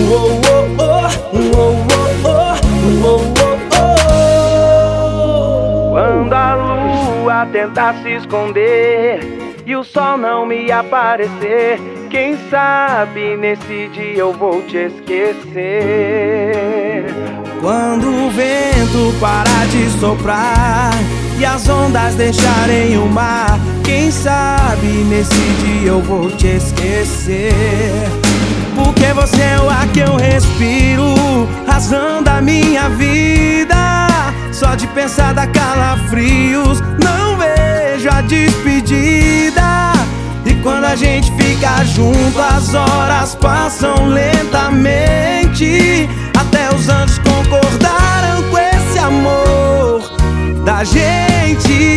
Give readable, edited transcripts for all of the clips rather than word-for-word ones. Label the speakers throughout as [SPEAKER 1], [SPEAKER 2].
[SPEAKER 1] Quando a lua tentar se esconder e o sol não me aparecer, quem sabe nesse dia eu vou te esquecer.
[SPEAKER 2] Quando o vento parar de soprar e as ondas deixarem o mar, quem sabe nesse dia eu vou te esquecer. Porque você é o ar que eu respiro, razão da minha vida. Só de pensar dá calafrios, não vejo a despedida. E quando a gente fica junto, as horas passam lentamente. Até os anos concordaram com esse amor da gente.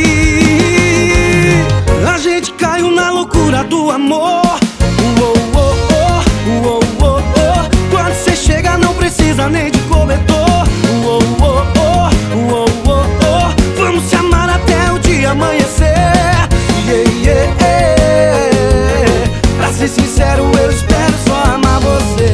[SPEAKER 2] A gente caiu na loucura do amor. Quando cê chega não precisa nem de cobertor. Vamos se amar até o dia amanhecer. Pra ser sincero, eu espero só amar você.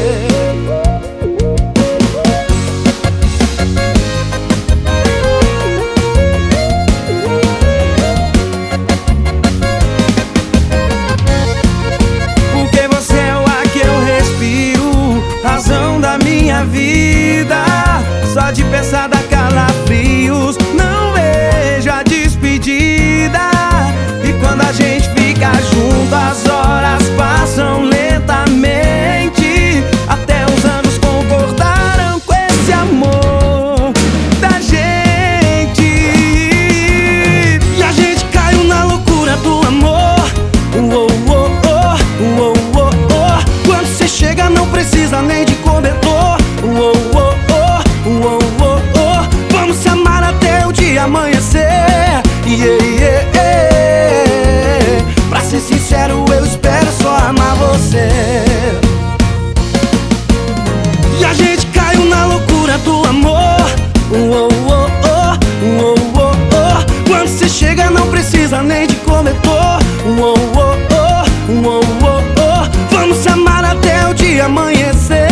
[SPEAKER 2] Porque você é o ar que eu respiro, razão da minha vida. Só de pensar dá calafrios, não vejo a despedida. E quando a gente fica junto, as horas passam lentamente. Até os anos concordaram com esse amor da gente. E a gente caiu na loucura do amor. Quando cê chega não precisa nem de cobertor. Vamos se amar até o dia amanhecer. Pra ser sincero, eu espero só amar você. E a gente caiu na loucura do amor. Quando cê chega não precisa nem de cobertor. Vamos se amar até o dia amanhecer.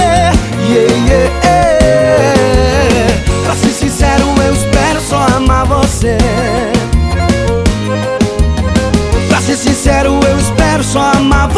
[SPEAKER 2] Pra ser sincero, eu espero só amar você. Pra ser sincero, eu espero só amar você.